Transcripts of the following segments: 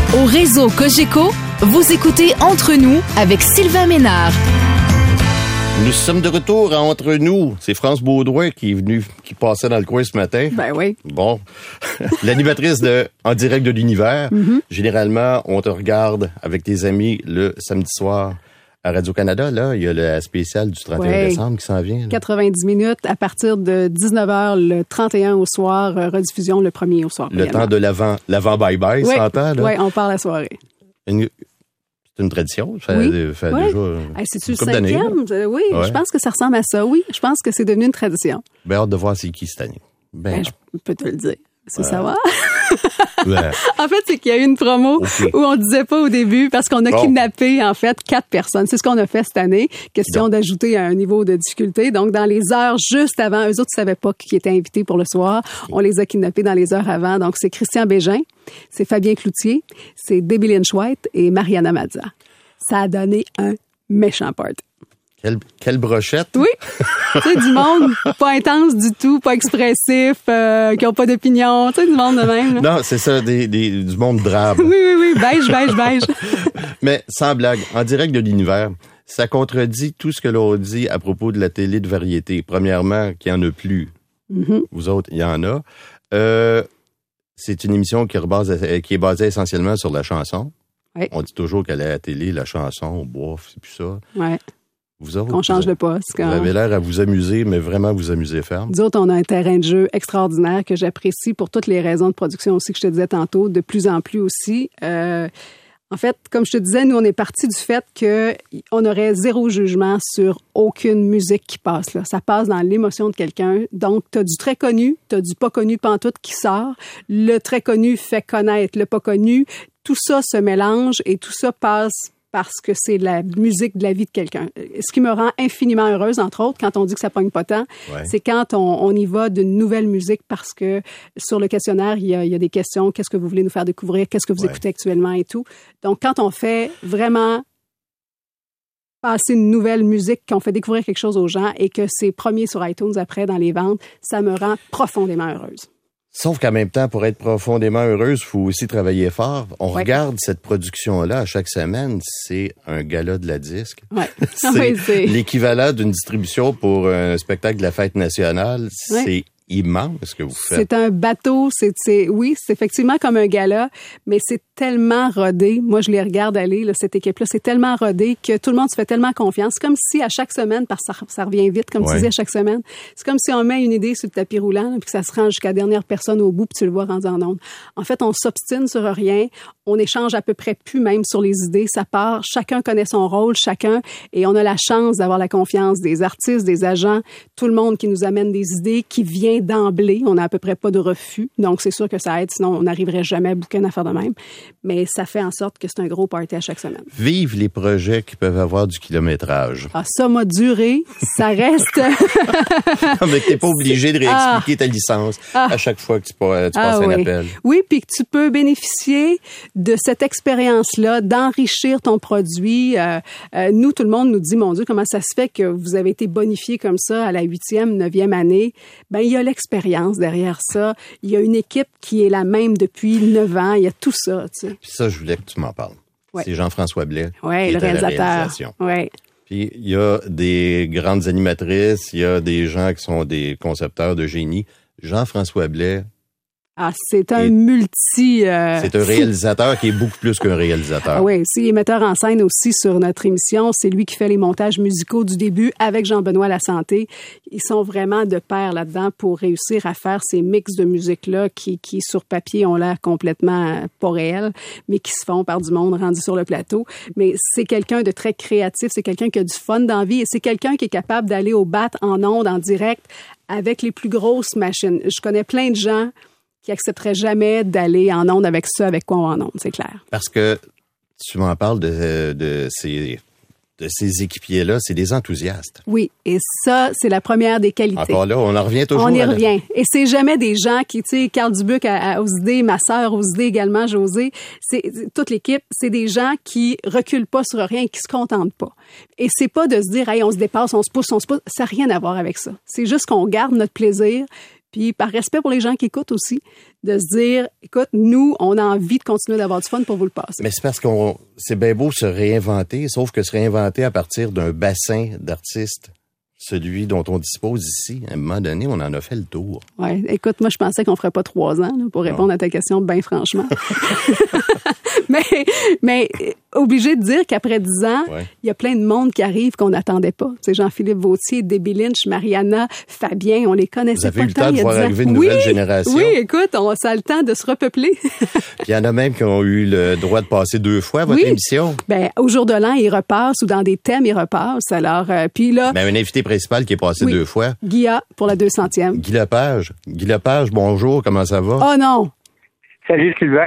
Au réseau Cogeco, vous écoutez Entre nous avec Sylvain Ménard. Nous sommes de retour à Entre nous. C'est France Baudouin qui passait dans le coin ce matin. Ben oui. Bon. L'animatrice de En direct de l'univers. Mm-hmm. Généralement, on te regarde avec tes amis le samedi soir à Radio-Canada. Là, il y a le spécial du 31 décembre qui s'en vient. Là. 90 minutes à partir de 19h le 31 au soir, rediffusion le 1er au soir. Le temps de l'avant bye-bye, oui. s'entend, là? Oui, on part la soirée. C'est une tradition. Ça fait oui. déjà c'est-tu le 5e? Oui, ouais. Je pense que ça ressemble à ça. Oui, je pense que c'est devenu une tradition. Ben, hâte de voir c'est qui cette année. Je peux te le dire. C'est savoir. En fait, c'est qu'il y a eu une promo où on disait pas au début parce qu'on a kidnappé, en fait, 4 personnes. C'est ce qu'on a fait cette année. Question d'ajouter un niveau de difficulté. Donc, dans les heures juste avant, eux autres ne savaient pas qui était invité pour le soir. On les a kidnappés dans les heures avant. Donc, c'est Christian Bégin, c'est Fabien Cloutier, c'est Debbie Lynch White et Mariana Mazza. Ça a donné un méchant party. Quelle brochette. Oui. Tu sais, du monde pas intense du tout, pas expressif, qui ont pas d'opinion. Tu sais, du monde de même. Là. Non, c'est ça, du monde drabe. Oui. Beige. Mais sans blague, En direct de l'univers, ça contredit tout ce que l'on dit à propos de la télé de variété. Premièrement, qu'il n'y en a plus. Mm-hmm. Vous autres, il y en a. C'est une émission qui est basée essentiellement sur la chanson. Oui. On dit toujours qu'à la télé, la chanson, bof, c'est plus ça. Ouais. Vous autres, qu'on change de poste. Vous avez l'air à vous amuser, mais vraiment vous amuser ferme. Nous autres, on a un terrain de jeu extraordinaire que j'apprécie pour toutes les raisons de production aussi que je te disais tantôt, de plus en plus aussi. En fait, comme je te disais, nous, on est parti du fait qu'on aurait zéro jugement sur aucune musique qui passe. Là. Ça passe dans l'émotion de quelqu'un. Donc, tu as du très connu, tu as du pas connu pantoute qui sort. Le très connu fait connaître le pas connu. Tout ça se mélange et tout ça passe parce que c'est la musique de la vie de quelqu'un. Ce qui me rend infiniment heureuse, entre autres, quand on dit que ça pogne pas tant, c'est quand on y va d'une nouvelle musique parce que sur le questionnaire, il y a des questions. Qu'est-ce que vous voulez nous faire découvrir? Qu'est-ce que vous écoutez actuellement et tout? Donc, quand on fait vraiment passer une nouvelle musique, qu'on fait découvrir quelque chose aux gens et que c'est premier sur iTunes après dans les ventes, ça me rend profondément heureuse. Sauf qu'en même temps, pour être profondément heureuse, il faut aussi travailler fort. On regarde cette production-là à chaque semaine, c'est un gala de la disque. Ouais. c'est l'équivalent d'une distribution pour un spectacle de la fête nationale. Ouais. C'est immense ce que vous faites. C'est un bateau, oui, c'est effectivement comme un gala, mais c'est tellement rodé. Moi, je les regarde aller, là, cette équipe-là, c'est tellement rodé que tout le monde se fait tellement confiance. C'est comme si à chaque semaine, parce que ça revient vite, comme tu disais, à chaque semaine, c'est comme si on met une idée sur le tapis roulant, puis que ça se rend jusqu'à la dernière personne au bout, puis tu le vois rendu en ondes. En fait, on s'obstine sur rien, on échange à peu près plus même sur les idées, ça part, chacun connaît son rôle, et on a la chance d'avoir la confiance des artistes, des agents, tout le monde qui nous amène des idées, qui vient d'emblée, on n'a à peu près pas de refus, donc c'est sûr que ça aide, sinon on n'arriverait jamais à booker une affaire de même, mais ça fait en sorte que c'est un gros party à chaque semaine. Vive les projets qui peuvent avoir du kilométrage. Ah, ça m'a duré, ça reste... Non, mais t'es pas obligé de réexpliquer ta licence à chaque fois que tu passes un appel. Oui, puis que tu peux bénéficier de cette expérience-là, d'enrichir ton produit. Nous, tout le monde nous dit, mon Dieu, comment ça se fait que vous avez été bonifié comme ça à la 8e, 9e année? Ben, il y a l'expérience derrière ça. Il y a une équipe qui est la même depuis 9 ans. Il y a tout ça, tu sais. Puis ça, je voulais que tu m'en parles. Ouais. C'est Jean-François Blais. Oui, le réalisateur. Oui. Puis il y a des grandes animatrices, il y a des gens qui sont des concepteurs de génie. Jean-François Blais. Ah, c'est un c'est un réalisateur qui est beaucoup plus qu'un réalisateur. Ah oui, il est metteur en scène aussi sur notre émission. C'est lui qui fait les montages musicaux du début avec Jean-Benoît Lasanté. Ils sont vraiment de pair là-dedans pour réussir à faire ces mix de musique-là qui sur papier, ont l'air complètement pas réels, mais qui se font par du monde rendu sur le plateau. Mais c'est quelqu'un de très créatif, c'est quelqu'un qui a du fun dans la vie et c'est quelqu'un qui est capable d'aller au bat en ondes, en direct, avec les plus grosses machines. Je connais plein de gens qui accepteraient jamais d'aller en ondes avec ça, avec quoi on va en ondes, c'est clair. Parce que tu m'en parles de ces équipiers-là, c'est des enthousiastes. Oui, et ça, c'est la première des qualités. Encore là, on en revient toujours. On y revient. Et c'est jamais des gens qui, tu sais, Carl Dubuc aux idées, ma sœur aux idées également, José, c'est toute l'équipe, c'est des gens qui reculent pas sur rien et qui se contentent pas. Et c'est pas de se dire, hey, on se dépasse, on se pousse, ça n'a rien à voir avec ça. C'est juste qu'on garde notre plaisir, Puis par respect pour les gens qui écoutent aussi, de se dire, écoute, nous, on a envie de continuer d'avoir du fun pour vous le passer. Mais c'est parce c'est bien beau se réinventer, sauf que se réinventer à partir d'un bassin d'artistes, celui dont on dispose ici, à un moment donné, on en a fait le tour. Ouais, écoute, moi, je pensais qu'on ferait pas 3 ans là, pour répondre à ta question, bien franchement. mais obligé de dire qu'après 10 ans, il y a plein de monde qui arrive qu'on n'attendait pas. C'est Jean-Philippe Vautier, Debbie Lynch, Mariana, Fabien, on les connaissait pas. Vous avez eu le temps de voir arriver une nouvelle génération. Oui, écoute, ça a le temps de se repeupler. Puis il y en a même qui ont eu le droit de passer 2 fois à votre émission. Ben, au jour de l'an, ils repassent ou dans des thèmes, ils repassent. Alors, puis là... Ben, un invité principal qui est passé 2 fois. Guilla pour la 200e. Guy Lepage. Guy Lepage, bonjour, comment ça va? Oh non! Salut Sylvain!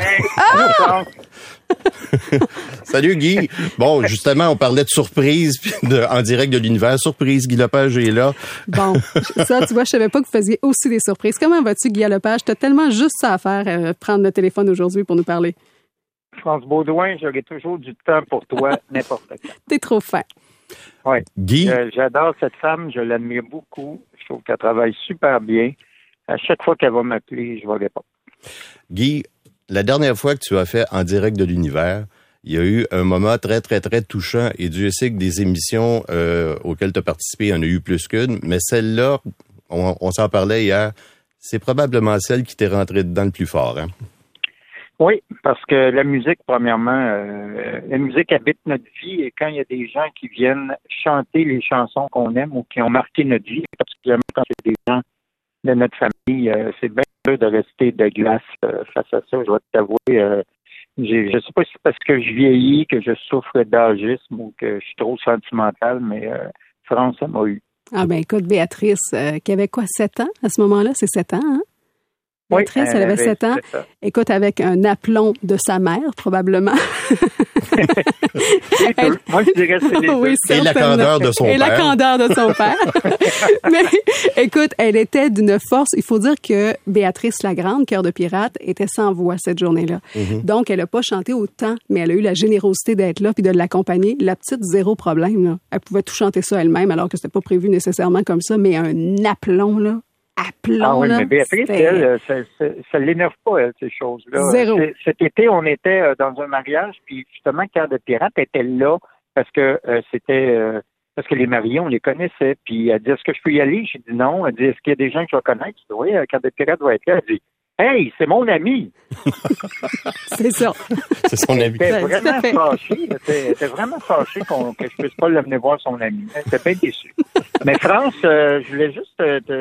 Salut Guy. Bon, justement, on parlait de surprise en direct de l'univers. Surprise, Guy Lepage est là. Bon, ça, tu vois, je savais pas que vous faisiez aussi des surprises. Comment vas-tu, Guy Lepage? T'as tellement juste ça à faire, prendre le téléphone aujourd'hui pour nous parler. France Baudouin, j'aurai toujours du temps pour toi, n'importe quand. T'es trop fin. Oui. Guy? J'adore cette femme, je l'admire beaucoup. Je trouve qu'elle travaille super bien. À chaque fois qu'elle va m'appeler, je vais répondre. Guy, la dernière fois que tu as fait En direct de l'univers, il y a eu un moment très, très, très touchant. Et Dieu sait que des émissions auxquelles tu as participé, il y en a eu plus qu'une. Mais celle-là, on s'en parlait hier, c'est probablement celle qui t'est rentrée dedans le plus fort, hein? Oui, parce que la musique, premièrement, la musique habite notre vie et quand il y a des gens qui viennent chanter les chansons qu'on aime ou qui ont marqué notre vie, particulièrement quand c'est des gens de notre famille, c'est bien dur de rester de glace face à ça. Je dois t'avouer, je sais pas si c'est parce que je vieillis, que je souffre d'âgisme ou que je suis trop sentimental, mais France, ça m'a eu. Ah ben écoute, Béatrice, qui avait quoi, 7 ans à ce moment-là? C'est 7 ans, hein? Béatrice, elle avait 7 ans. Écoute, avec un aplomb de sa mère, probablement. Moi, je dirais que c'est les oui, et la candeur de son père. Et la candeur de son père. Mais écoute, elle était d'une force. Il faut dire que Béatrice Lagrande, Cœur de pirate, était sans voix cette journée-là. Mm-hmm. Donc, elle n'a pas chanté autant, mais elle a eu la générosité d'être là puis de l'accompagner. La petite, zéro problème, là. Elle pouvait tout chanter ça elle-même, alors que c'était pas prévu nécessairement comme ça, mais un aplomb, là. Ah oui, mais Béatrice, elle, ça l'énerve pas, elle, ces choses-là. Zéro. Cet été, on était dans un mariage, puis justement, Cœur de pirate était là parce que parce que les mariés, on les connaissait. Puis elle dit, est-ce que je peux y aller? J'ai dit non. Elle dit, est-ce qu'il y a des gens que je vais connaître? Je dis, oui, Cœur de pirate va être là. Elle dit, hey, c'est mon ami! C'est ça. C'est son ami. Elle était vraiment fâchée que je puisse pas l'amener voir son ami. Elle était bien déçue. Mais France, je voulais juste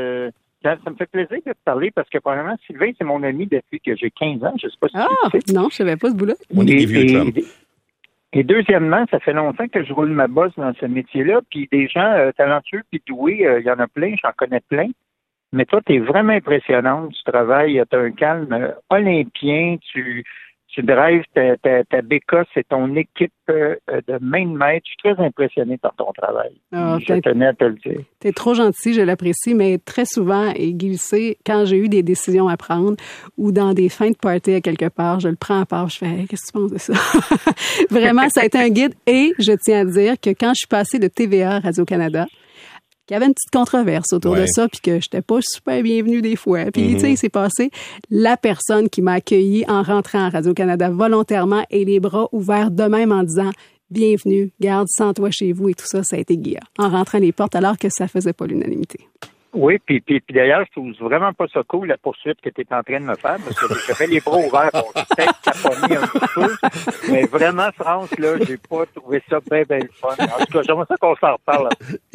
ça me fait plaisir de te parler parce que, premièrement, Sylvain, c'est mon ami depuis que j'ai 15 ans. Je sais pas si tu sais. Non, je savais pas ce bout-là. On est des vieux chums. Et deuxièmement, ça fait longtemps que je roule ma bosse dans ce métier-là. Puis des gens talentueux puis doués, il y en a plein, j'en connais plein. Mais toi, tu es vraiment impressionnante. Tu travailles, tu as un calme olympien. Tu drives ta bécasse, c'est ton équipe de main de maître. Je suis très impressionné par ton travail. Je tenais à te le dire. T'es trop gentil, je l'apprécie, mais très souvent, et Guy le sait, quand j'ai eu des décisions à prendre ou dans des fins de party à quelque part, je le prends à part, je fais hey, « Qu'est-ce que tu penses de ça? » Vraiment, ça a été un guide. Et je tiens à dire que quand je suis passée de TVA à Radio-Canada, qu'il y avait une petite controverse autour de ça, puis que j'étais pas super bienvenue des fois. Puis, tu sais, il s'est passé la personne qui m'a accueillie en rentrant à Radio-Canada volontairement et les bras ouverts de même en disant « Bienvenue, garde, sens-toi chez vous » et tout ça, ça a été Guilla. En rentrant les portes alors que ça faisait pas l'unanimité. Oui, puis d'ailleurs, je trouve vraiment pas ça cool, la poursuite que tu es en train de me faire, parce que j'avais les bras ouverts, bon, peut-être taponné un petit peu, mais vraiment, France, là, j'ai pas trouvé ça bien le fun. En tout cas, j'aimerais ça qu'on s'en reparle.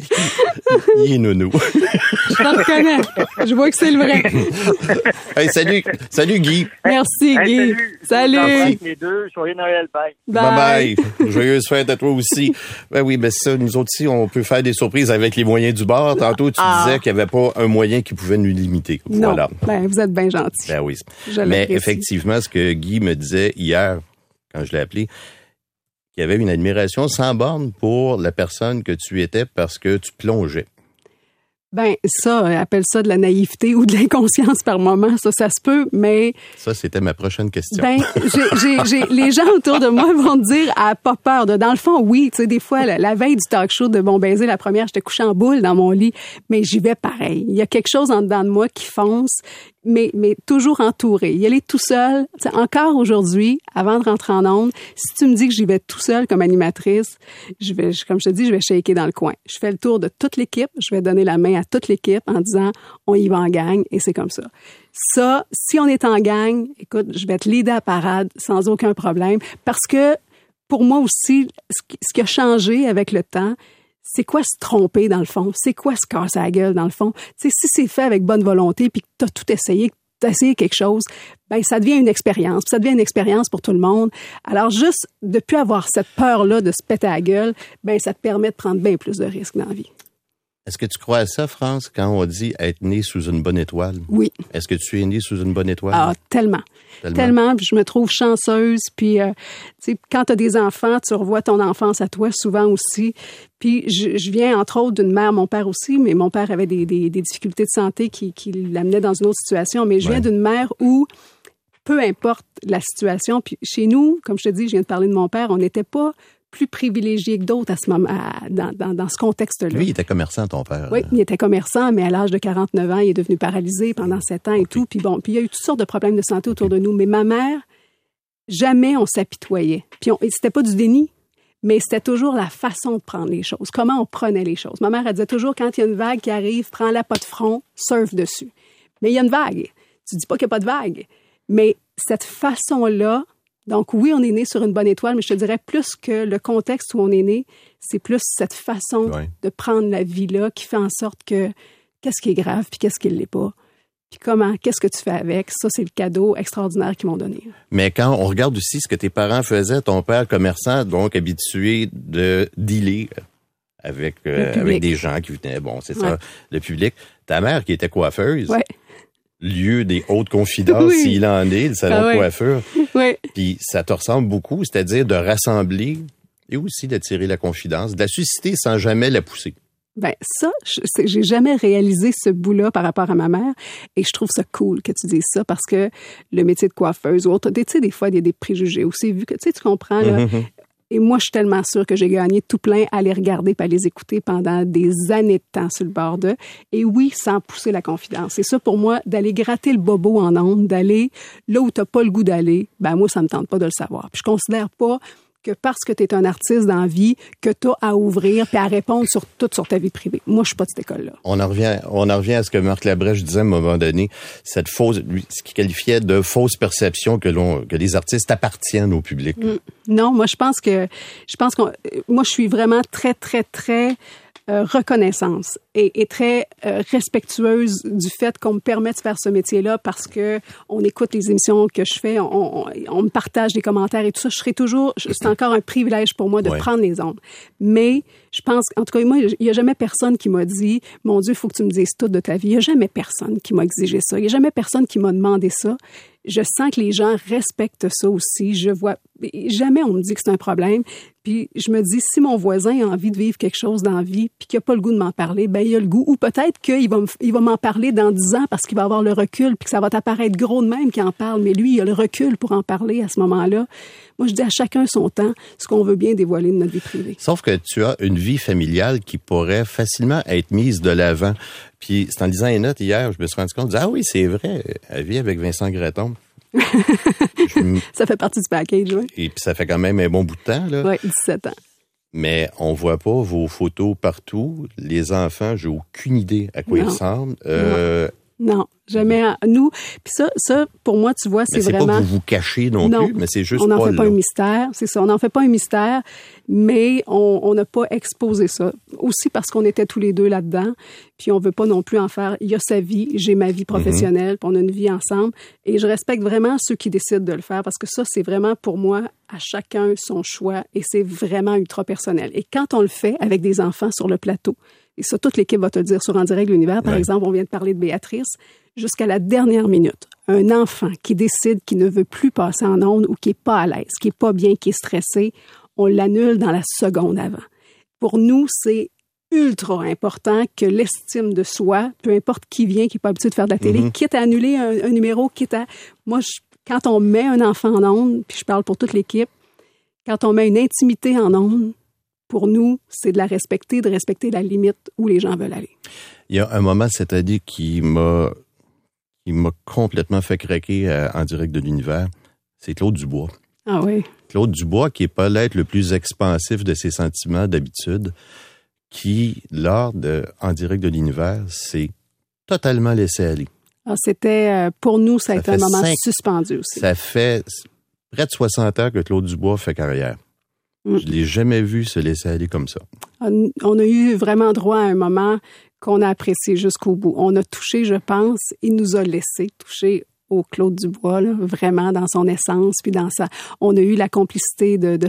Il est nounou. Je t'en reconnais. Je vois que c'est le vrai. Hey, salut Guy. Merci, Guy. Salut. Les deux, joyeux Noël, bye. Bye. Joyeuse fête à toi aussi. Ben oui, ben ça, nous autres aussi, on peut faire des surprises avec les moyens du bord. Tantôt, tu disais qu'il y avait pas un moyen qui pouvait nous limiter. Non. Voilà. Ben, vous êtes bien gentil. Ben oui. Mais effectivement, ce que Guy me disait hier, quand je l'ai appelé, qu'il y avait une admiration sans borne pour la personne que tu étais parce que tu plongeais. Ben ça, appelle ça de la naïveté ou de l'inconscience par moment, ça se peut, mais... Ça, c'était ma prochaine question. Ben, j'ai les gens autour de moi vont te dire, ah, pas peur. Dans le fond, oui, tu sais, des fois, la veille du talk show de Bon Baiser, la première, j'étais couchée en boule dans mon lit, mais j'y vais pareil. Il y a quelque chose en dedans de moi qui fonce, mais toujours entouré. Y aller tout seul, encore aujourd'hui, avant de rentrer en onde, si tu me dis que j'y vais tout seul comme animatrice, comme je te dis, je vais shaker dans le coin. Je fais le tour de toute l'équipe, je vais donner la main à toute l'équipe en disant, on y va en gang, et c'est comme ça. Ça, si on est en gang, écoute, je vais te leader à parade sans aucun problème, parce que pour moi aussi, ce qui a changé avec le temps, c'est quoi se tromper dans le fond? C'est quoi se casser la gueule dans le fond? Tu sais, si c'est fait avec bonne volonté puis que tu as tout essayé, que tu as essayé quelque chose, ben ça devient une expérience. Puis ça devient une expérience pour tout le monde. Alors juste de plus avoir cette peur-là de se péter la gueule, ben ça te permet de prendre bien plus de risques dans la vie. Est-ce que tu crois à ça, France, quand on dit être né sous une bonne étoile? Oui. Est-ce que tu es né sous une bonne étoile? Ah, tellement. Puis je me trouve chanceuse. Puis, tu sais, quand tu as des enfants, tu revois ton enfance à toi souvent aussi. Puis, je viens, entre autres, d'une mère, mon père aussi, mais mon père avait des difficultés de santé qui l'amenaient dans une autre situation. Mais je viens d'une mère où, peu importe la situation, puis chez nous, comme je te dis, je viens de parler de mon père, on n'était pas plus privilégié que d'autres à ce moment, dans ce contexte-là. Lui, il était commerçant, ton père. Oui, il était commerçant, mais à l'âge de 49 ans, il est devenu paralysé pendant 7 ans et tout. Puis bon, puis il y a eu toutes sortes de problèmes de santé autour de nous. Mais ma mère, jamais on s'apitoyait. Puis c'était pas du déni, mais c'était toujours la façon de prendre les choses. Comment on prenait les choses. Ma mère, elle disait toujours, quand il y a une vague qui arrive, prends-la pas de front, surfe dessus. Mais il y a une vague. Tu dis pas qu'il n'y a pas de vague. Mais cette façon-là, donc oui, on est né sur une bonne étoile, mais je te dirais plus que le contexte où on est né, c'est plus cette façon de prendre la vie-là qui fait en sorte que qu'est-ce qui est grave puis qu'est-ce qui ne l'est pas. Puis comment, qu'est-ce que tu fais avec? Ça, c'est le cadeau extraordinaire qu'ils m'ont donné. Mais quand on regarde aussi ce que tes parents faisaient, ton père commerçant, donc habitué de dealer avec des gens qui venaient, bon, c'est ça, le public. Ta mère qui était coiffeuse. Ouais. Lieu des hautes confidences, s'il en est, le salon de coiffure. Oui. Puis ça te ressemble beaucoup, c'est-à-dire de rassembler et aussi d'attirer la confidence, de la susciter sans jamais la pousser. Ben ça, j'ai jamais réalisé ce bout-là par rapport à ma mère et je trouve ça cool que tu dises ça parce que le métier de coiffeuse ou autre, tu sais, des fois, il y a des préjugés aussi, vu que, tu sais, tu comprends, là. Et moi, je suis tellement sûre que j'ai gagné tout plein à les regarder et à les écouter pendant des années de temps sur le bord d'eux. Et oui, sans pousser la confidence. C'est ça pour moi, d'aller gratter le bobo en ondes, d'aller là où tu n'as pas le goût d'aller, ben moi, ça me tente pas de le savoir. Puis je considère pas que parce que tu es un artiste dans la vie, que tu as à ouvrir puis à répondre sur ta vie privée. Moi, je suis pas de cette école-là. On en revient à ce que Marc Labrèche disait à un moment donné, cette fausse, ce qu'il qualifiait de fausse perception que les artistes appartiennent au public. Non, moi, je pense que moi, je suis vraiment très, très, très reconnaissance et très respectueuse du fait qu'on me permet de faire ce métier-là parce que on écoute les émissions que je fais, on me partage des commentaires et tout ça. C'est encore un privilège pour moi de prendre les ondes. Mais je pense, en tout cas, moi, il n'y a jamais personne qui m'a dit, mon Dieu, il faut que tu me dises tout de ta vie. Il n'y a jamais personne qui m'a exigé ça. Il n'y a jamais personne qui m'a demandé ça. Je sens que les gens respectent ça aussi. Je vois, jamais on me dit que c'est un problème. Puis je me dis, si mon voisin a envie de vivre quelque chose dans la vie puis qu'il n'a pas le goût de m'en parler, ben il a le goût. Ou peut-être qu'il va m'en parler dans 10 ans parce qu'il va avoir le recul puis que ça va t'apparaître gros de même qu'il en parle. Mais lui, il a le recul pour en parler à ce moment-là. Moi, je dis à chacun son temps, ce qu'on veut bien dévoiler de notre vie privée. Sauf que tu as une vie familiale qui pourrait facilement être mise de l'avant. Puis, c'est en lisant les notes hier, je me suis rendu compte, ah oui, c'est vrai, elle vit avec Vincent Gratton. Ça fait partie du package, oui. Et puis, ça fait quand même un bon bout de temps, là. Oui, 17 ans. Mais on voit pas vos photos partout. Les enfants, j'ai aucune idée à quoi ils ressemblent. Non, jamais. Nous, puis ça, pour moi, tu vois, c'est vraiment... c'est pas que vous vous cachez non plus, mais c'est juste on n'en pas fait pas un mystère, c'est ça. On n'en fait pas un mystère, mais on n'a pas exposé ça. Aussi parce qu'on était tous les deux là-dedans, puis on veut pas non plus en faire... Il y a sa vie, j'ai ma vie professionnelle, puis on a une vie ensemble, et je respecte vraiment ceux qui décident de le faire, parce que ça, c'est vraiment, pour moi, à chacun son choix, et c'est vraiment ultra personnel. Et quand on le fait avec des enfants sur le plateau, et ça, toute l'équipe va te le dire sur En direct de l'univers. Par exemple, on vient de parler de Béatrice. Jusqu'à la dernière minute, un enfant qui décide qu'il ne veut plus passer en ondes ou qui est pas à l'aise, qui est pas bien, qui est stressé, on l'annule dans la seconde avant. Pour nous, c'est ultra important que l'estime de soi, peu importe qui vient, qui n'est pas habitué de faire de la télé, quitte à annuler un numéro, quitte à... Moi, quand on met un enfant en ondes, puis je parle pour toute l'équipe, quand on met une intimité en ondes, pour nous, c'est de la respecter, de respecter la limite où les gens veulent aller. Il y a un moment cette année qui m'a complètement fait craquer en direct de l'univers, c'est Claude Dubois. Ah oui. Claude Dubois, qui n'est pas l'être le plus expansif de ses sentiments d'habitude, qui, lors de En direct de l'univers, s'est totalement laissé aller. Ah, c'était, pour nous, ça a été un moment suspendu aussi. Ça fait près de 60 ans que Claude Dubois fait carrière. Je ne l'ai jamais vu se laisser aller comme ça. On a eu vraiment droit à un moment qu'on a apprécié jusqu'au bout. On a touché, je pense, il nous a laissé toucher au Claude Dubois, là, vraiment dans son essence, puis dans sa... On a eu la complicité de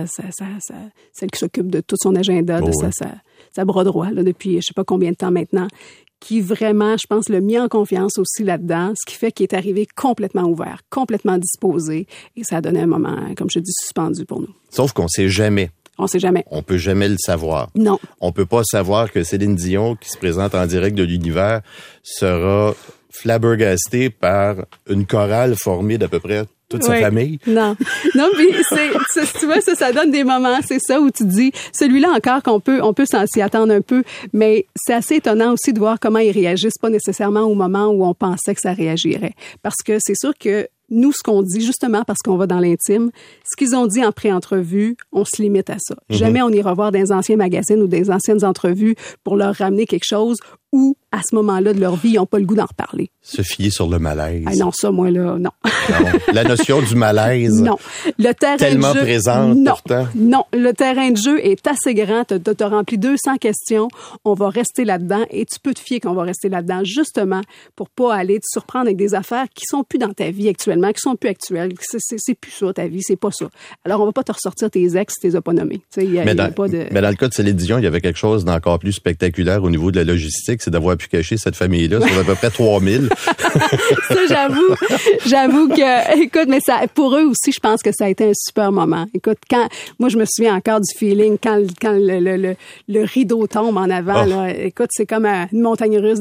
celle qui s'occupe de tout son agenda, sa bras droit, là, depuis je sais pas combien de temps maintenant, qui vraiment, je pense, l'a mis en confiance aussi là-dedans, ce qui fait qu'il est arrivé complètement ouvert, complètement disposé, et ça a donné un moment, comme je dis, suspendu pour nous. Sauf qu'on sait jamais. On sait jamais. On peut jamais le savoir. Non. On peut pas savoir que Céline Dion, qui se présente en direct de l'univers, sera flabbergastée par une chorale formée d'à peu près toute sa famille. Non, puis tu vois, ça donne des moments, c'est ça où tu dis, celui-là encore on peut s'y attendre un peu, mais c'est assez étonnant aussi de voir comment ils réagissent, pas nécessairement au moment où on pensait que ça réagirait. Parce que c'est sûr que nous, ce qu'on dit, justement parce qu'on va dans l'intime, ce qu'ils ont dit en pré-entrevue, on se limite à ça. Jamais on ira voir des anciens magazines ou des anciennes entrevues pour leur ramener quelque chose où, à ce moment-là de leur vie, ils n'ont pas le goût d'en reparler. Se fier sur le malaise. Ah non, ça, moi, là, non. Non. La notion du malaise. Non. Le terrain tellement de jeu, présente, non. pourtant. Non. Le terrain de jeu est assez grand. T'as rempli 200 questions. On va rester là-dedans et tu peux te fier qu'on va rester là-dedans, justement, pour pas aller te surprendre avec des affaires qui sont plus dans ta vie actuellement, qui sont plus actuelles. C'est plus ça, ta vie. C'est pas ça. Alors, on va pas te ressortir tes ex, tes pas nommés. Mais dans le cas de Céline Dion, il y avait quelque chose d'encore plus spectaculaire au niveau de la logistique, c'est d'avoir pu cacher cette famille-là sur à peu près 3000. Ça, j'avoue que, écoute, mais ça, pour eux aussi, je pense que ça a été un super moment. Écoute, moi, je me souviens encore du feeling quand le rideau tombe en avant, là. Écoute, c'est comme une montagne russe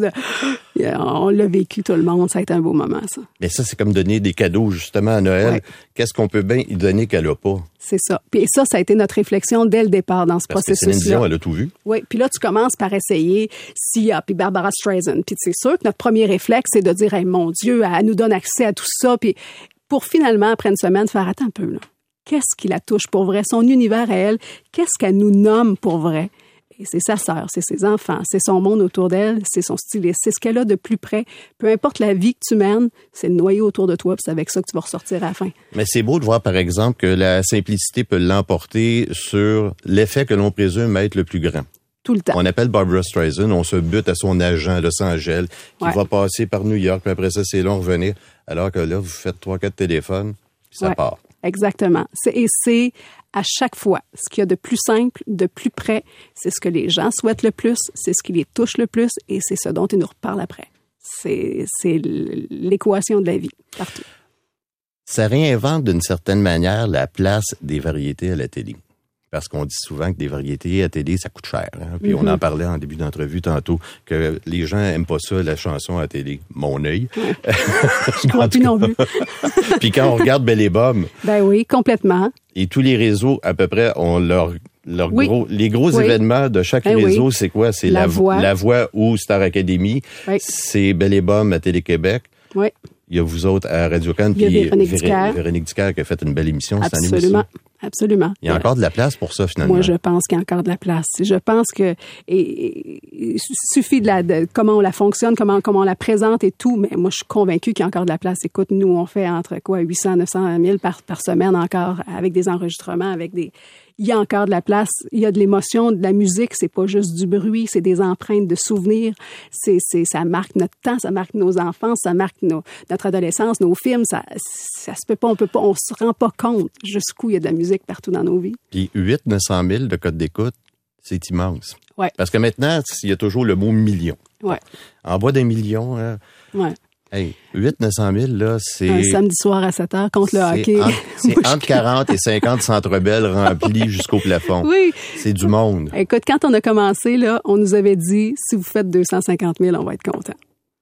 on l'a vécu tout le monde. Ça a été un beau moment, ça. Mais ça, c'est comme donner des cadeaux, justement, à Noël. Ouais. Qu'est-ce qu'on peut bien y donner qu'elle n'a pas? C'est ça. Puis ça a été notre réflexion dès le départ dans ce processus-là. Parce que Céline Dion, elle a tout vu. Oui, puis là, tu commences par essayer Sia, puis Barbara Streisand. Puis c'est sûr que notre premier réflexe, c'est de dire, hey, mon Dieu, elle nous donne accès à tout ça. Puis pour finalement, après une semaine, faire, attends un peu, là. Qu'est-ce qui la touche pour vrai? Son univers à elle, qu'est-ce qu'elle nous nomme pour vrai? Et c'est sa sœur, c'est ses enfants, c'est son monde autour d'elle, c'est son styliste, c'est ce qu'elle a de plus près. Peu importe la vie que tu mènes, c'est le noyau autour de toi, puis c'est avec ça que tu vas ressortir à la fin. Mais c'est beau de voir, par exemple, que la simplicité peut l'emporter sur l'effet que l'on présume être le plus grand. Tout le temps. On appelle Barbara Streisand, on se bute à son agent à Los Angeles, qui va passer par New York, puis après ça, c'est long revenir. Alors que là, vous faites 3-4 téléphones, puis ça part. Exactement. C'est à chaque fois ce qu'il y a de plus simple, de plus près, c'est ce que les gens souhaitent le plus, c'est ce qui les touche le plus et c'est ce dont ils nous reparlent après. C'est l'équation de la vie, partout. Ça réinvente d'une certaine manière la place des variétés à la télé. Parce qu'on dit souvent que des variétés à télé, ça coûte cher. Hein? Puis on en parlait en début d'entrevue tantôt, que les gens aiment pas ça, la chanson à télé. Mon œil. Je crois plus non plus. Puis quand on regarde Belle et Bob. Ben oui, complètement. Et tous les réseaux, à peu près, ont les gros événements de chaque réseau, c'est quoi? C'est la Voix ou Star Academy. Oui. C'est Belle et Bob à Télé-Québec. Oui. Il y a vous autres à Radio-Can, puis Véronique Dicker qui a fait une belle émission. Absolument. Absolument. Il y a encore de la place pour ça, finalement. Moi, je pense qu'il y a encore de la place. Je pense que il suffit de comment on la fonctionne, comment on la présente et tout, mais moi, je suis convaincue qu'il y a encore de la place. Écoute, nous, on fait entre 800, 900 000 par semaine encore, avec des enregistrements, il y a encore de la place, il y a de l'émotion, de la musique, c'est pas juste du bruit, c'est des empreintes de souvenirs, ça marque notre temps, ça marque nos enfances, ça marque notre adolescence, nos films, ça se peut pas, on se rend pas compte jusqu'où il y a de la musique partout dans nos vies. Puis 800-900 000 de code d'écoute, c'est immense. Ouais. Parce que maintenant, il y a toujours le mot million. Ouais. En bas d'un million, ouais. Hey, 800-900 000, là, c'est... Un samedi soir à 7 heures contre le hockey. C'est entre 40 et 50 Centre Bell remplis jusqu'au plafond. Oui. C'est du monde. Écoute, quand on a commencé, là, on nous avait dit, si vous faites 250 000, on va être content.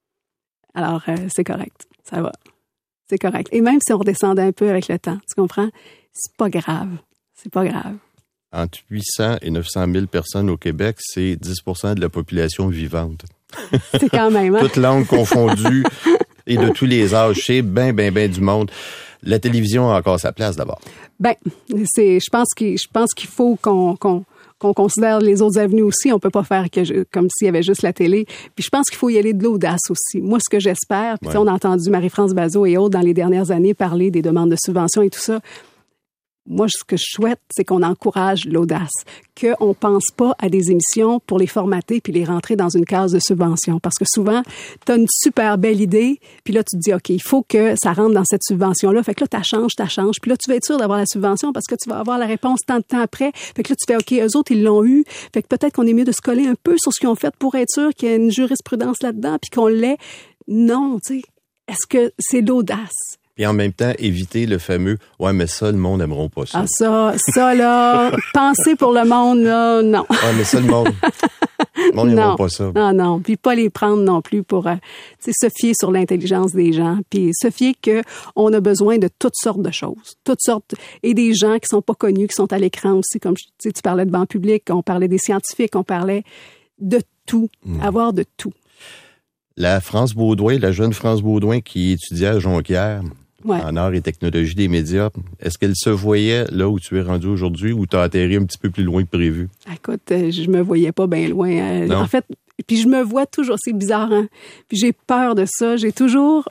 Alors, c'est correct. Ça va. C'est correct. Et même si on redescendait un peu avec le temps, tu comprends? C'est pas grave. C'est pas grave. Entre 800 et 900 000 personnes au Québec, c'est 10 % de la population vivante. C'est quand même, hein? Toutes langues confondues et de tous les âges. C'est ben du monde. La télévision a encore sa place, d'abord. Ben, je pense qu'il faut qu'on considère les autres avenues aussi. On peut pas faire comme s'il y avait juste la télé. Puis je pense qu'il faut y aller de l'audace aussi. Moi, ce que j'espère, puis on a entendu Marie-France Bazot et autres dans les dernières années parler des demandes de subventions et tout ça. Moi, ce que je souhaite, c'est qu'on encourage l'audace, qu'on pense pas à des émissions pour les formater puis les rentrer dans une case de subvention. Parce que souvent, tu as une super belle idée, puis là, tu te dis, OK, il faut que ça rentre dans cette subvention-là. Fait que là, t'achanges. Puis là, tu vas être sûr d'avoir la subvention parce que tu vas avoir la réponse tant de temps après. Fait que là, tu fais, OK, eux autres, ils l'ont eu. Fait que peut-être qu'on est mieux de se coller un peu sur ce qu'ils ont fait pour être sûr qu'il y a une jurisprudence là-dedans puis qu'on l'ait. Non, tu sais. Est-ce que c'est l'audace? Puis en même temps, éviter le fameux « Ouais, mais ça, le monde n'aimeront pas ça. » Ah, ça, là, penser pour le monde, là, non. Ouais, mais ça, le monde n'aimeront pas ça. Non. Puis pas les prendre non plus pour, se fier sur l'intelligence des gens. Puis se fier qu'on a besoin de toutes sortes de choses. Toutes sortes. Et des gens qui sont pas connus, qui sont à l'écran aussi. Comme tu parlais de banc public, on parlait des scientifiques, on parlait de tout. Avoir de tout. La France Baudouin, la jeune France Baudouin qui étudiait à Jonquière, en arts et technologies des médias, est-ce qu'elle se voyait là où tu es rendu aujourd'hui ou t'as atterri un petit peu plus loin que prévu? Écoute, je me voyais pas bien loin. En fait, puis je me vois toujours, c'est bizarre, hein? Puis j'ai peur de ça. J'ai toujours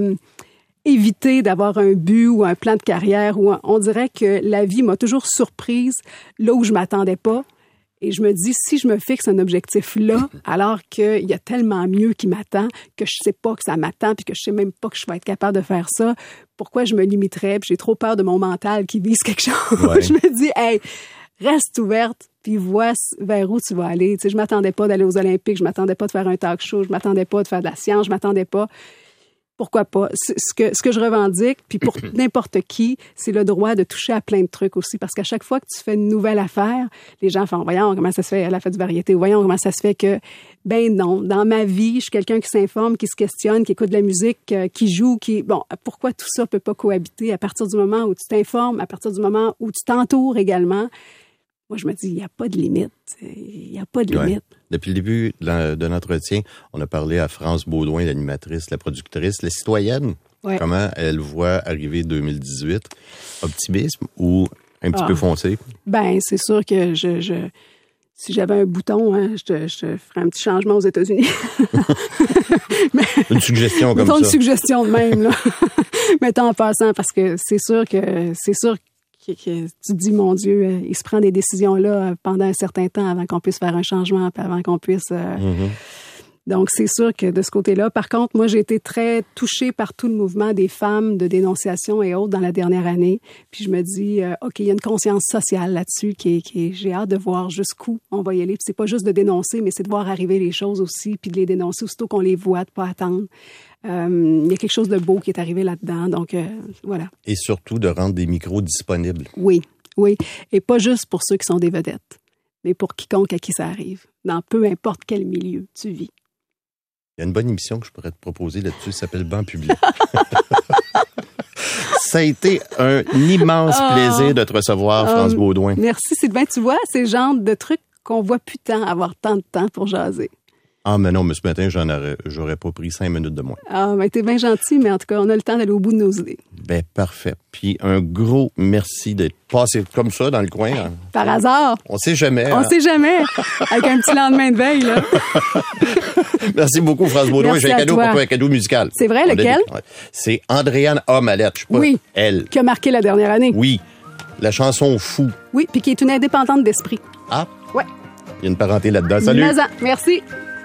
évité d'avoir un but ou un plan de carrière où on dirait que la vie m'a toujours surprise là où je m'attendais pas. Et je me dis, si je me fixe un objectif là, alors qu'il y a tellement mieux qui m'attend, que je sais pas que ça m'attend, puis que je sais même pas que je vais être capable de faire ça, pourquoi je me limiterais? Puis j'ai trop peur de mon mental qui vise quelque chose. Ouais. Je me dis, hey, reste ouverte, puis vois vers où tu vas aller. Tu sais, je m'attendais pas d'aller aux Olympiques, je m'attendais pas de faire un talk show, je m'attendais pas de faire de la science, je m'attendais pas. Pourquoi pas? Ce que je revendique, puis pour n'importe qui, c'est le droit de toucher à plein de trucs aussi. Parce qu'à chaque fois que tu fais une nouvelle affaire, les gens font, voyons comment ça se fait, elle a fait du variété, voyons comment ça se fait que, ben non, dans ma vie, je suis quelqu'un qui s'informe, qui se questionne, qui écoute de la musique, qui joue, pourquoi tout ça peut pas cohabiter à partir du moment où tu t'informes, à partir du moment où tu t'entoures également? Moi, je me dis, il n'y a pas de limite. Il n'y a pas de limite. Depuis le début de l'entretien, on a parlé à France Baudouin, l'animatrice, la productrice, la citoyenne. Ouais. Comment elle voit arriver 2018? Optimisme ou un petit peu foncé? Ben, c'est sûr que si j'avais un bouton, hein, je te ferais un petit changement aux États-Unis. Une suggestion comme ça. Une suggestion de même, là. Mettons en passant, parce que c'est sûr que tu te dis, mon Dieu, il se prend des décisions-là pendant un certain temps avant qu'on puisse faire un changement, avant qu'on puisse... Donc, c'est sûr que de ce côté-là. Par contre, moi, j'ai été très touchée par tout le mouvement des femmes de dénonciation et autres dans la dernière année. Puis je me dis, OK, il y a une conscience sociale là-dessus qui j'ai hâte de voir jusqu'où on va y aller. Puis c'est pas juste de dénoncer, mais c'est de voir arriver les choses aussi, puis de les dénoncer aussitôt qu'on les voit, de pas attendre. Il y a quelque chose de beau qui est arrivé là-dedans. Donc, voilà. Et surtout de rendre des micros disponibles. Oui. Et pas juste pour ceux qui sont des vedettes, mais pour quiconque à qui ça arrive, dans peu importe quel milieu tu vis. Il y a une bonne émission que je pourrais te proposer là-dessus, ça s'appelle Banc public. Ça a été un immense plaisir de te recevoir, France Baudouin. Merci, Sylvain. Tu vois, c'est le genre de truc qu'on voit plus avoir tant de temps pour jaser. Ah, mais non, mais ce matin, j'aurais pas pris 5 minutes de moins. Ah, mais t'es bien gentil, mais en tout cas, on a le temps d'aller au bout de nos idées. Ben, parfait. Puis, un gros merci d'être passé comme ça dans le coin. Hein. Par hasard. On sait jamais. On sait jamais. Avec un petit lendemain de veille, là. Merci beaucoup, France Baudouin. J'ai un cadeau pour toi, un cadeau musical. C'est vrai, lequel? C'est Andréane A. Mallette. Je sais pas. Oui. Elle. Qui a marqué la dernière année. Oui. La chanson Fou. Oui, puis qui est une indépendante d'esprit. Ah. Ouais. Il y a une parenté là-dedans. Salut. Merci.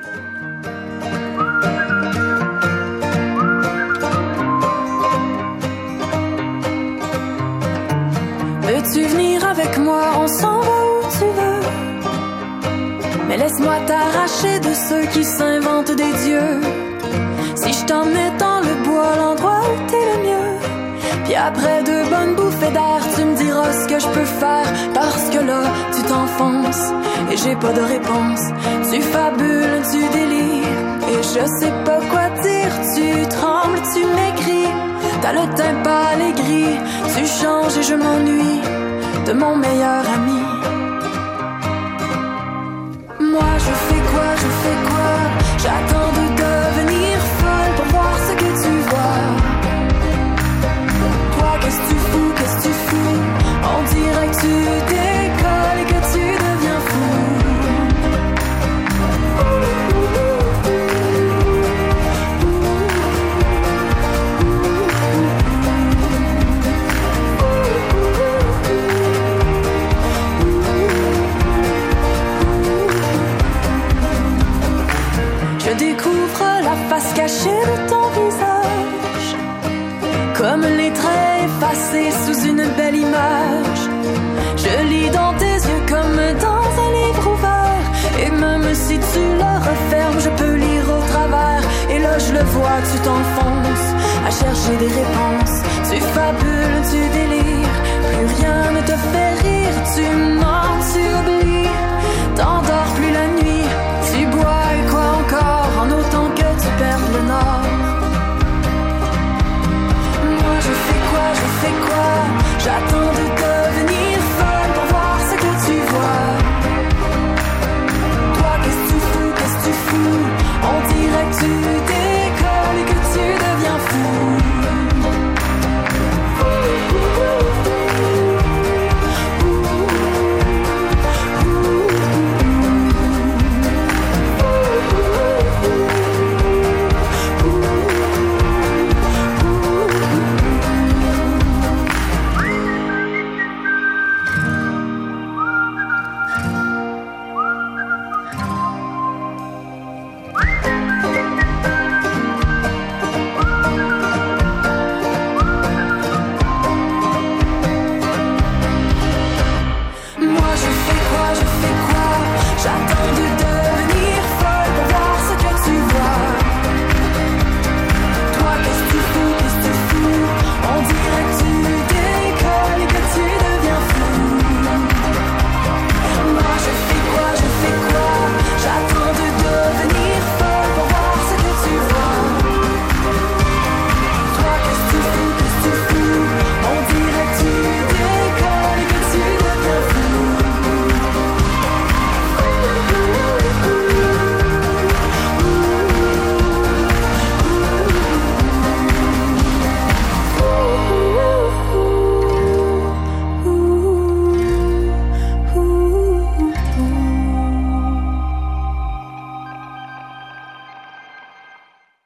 Veux-tu venir avec moi, on s'en va où tu veux. Mais laisse-moi t'arracher de ceux qui s'inventent des dieux. Si je t'emmenais dans le bois, l'endroit où t'es le mieux. Puis après 2 bonnes bouffées d'air, tu me diras ce que je peux faire. Parce que là, tu t'enfonces et j'ai pas de réponse. Tu fabules, tu délires et je sais pas quoi dire. Tu trembles, tu maigris, t'as le teint pâle et gris. Tu changes et je m'ennuie de mon meilleur ami. Moi je fais quoi, j'attends de devenir folle pour voir ce que tu vois. Toi qu'est-ce que tu fous, on dirait que tu décolles et que tu deviens fou. Je découvre la face cachée de ton visage, comme les traits effacés sous une belle image. Je lis dans tes yeux comme dans un livre ouvert, et même si tu le refermes, je peux lire au travers. Et là je le vois, tu t'enfonces à chercher des réponses. Tu fabules, tu délires, plus rien ne te fait rire. Tu mens, tu oublies, t'endors